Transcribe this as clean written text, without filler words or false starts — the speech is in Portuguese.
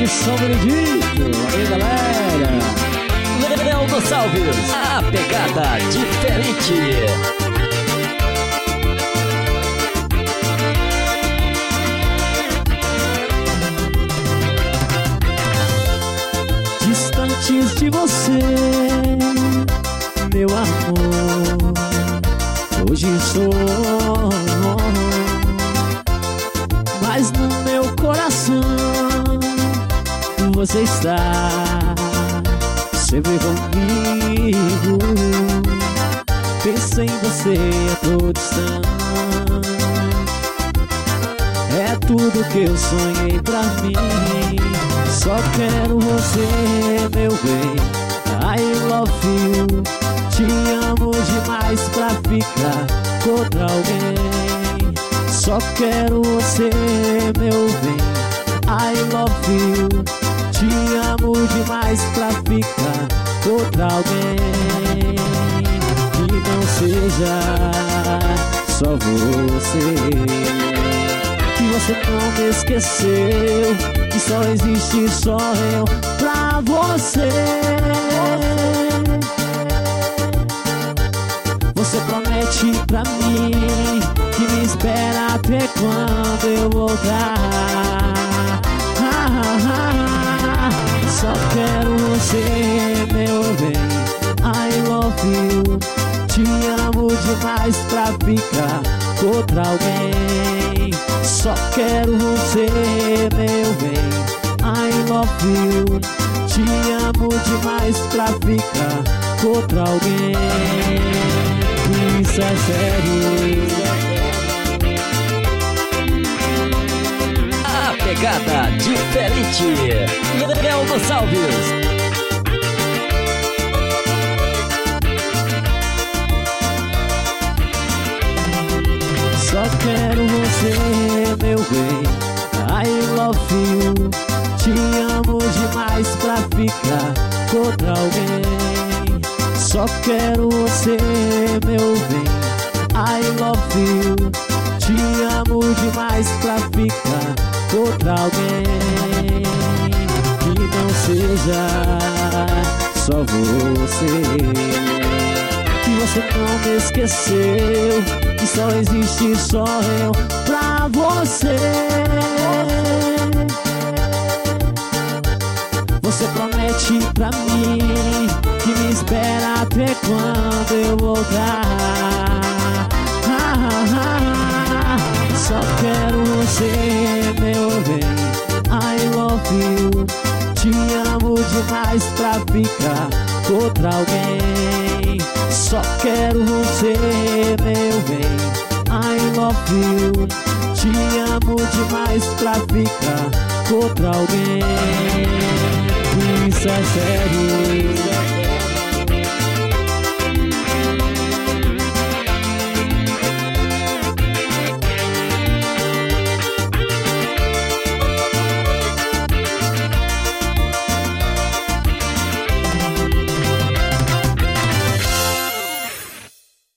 que São Benedito. Aí, galera. Léo Gonçalves, a pegada diferente. Distantes de você, meu amor, hoje sou, mas no meu coração você está sempre comigo. Penso em você a todo instante, é tudo que eu sonhei pra mim. Só quero você, meu bem, I love you. Te amo demais pra ficar com outra alguém. Só quero você, meu bem, I love you. Te amo demais pra ficar com outra alguém. Que não seja só você, que você não me esqueceu, que só existe só eu pra você. Você promete pra mim que me espera até quando eu voltar. Só quero você, meu bem, I love you. Te amo demais pra ficar com outra alguém. Só quero você, meu bem, I love you. Te amo demais pra ficar com outra alguém. Isso é sério. A pegada diferente. Léo Gonçalves. Só quero você, meu bem, I love you. Te amo demais pra ficar com outra alguém. Só quero você, meu bem, I love you. Te amo demais pra ficar com outra alguém. Que não seja só você, que você não me esqueceu, que só existe só eu pra você. Você promete pra mim que me espera até quando eu voltar. Só quero você, meu bem, I love you. Te amo demais pra ficar com outra alguém. Só quero você, meu bem, I love you. Te amo demais pra ficar com outra alguém. Isso é sério.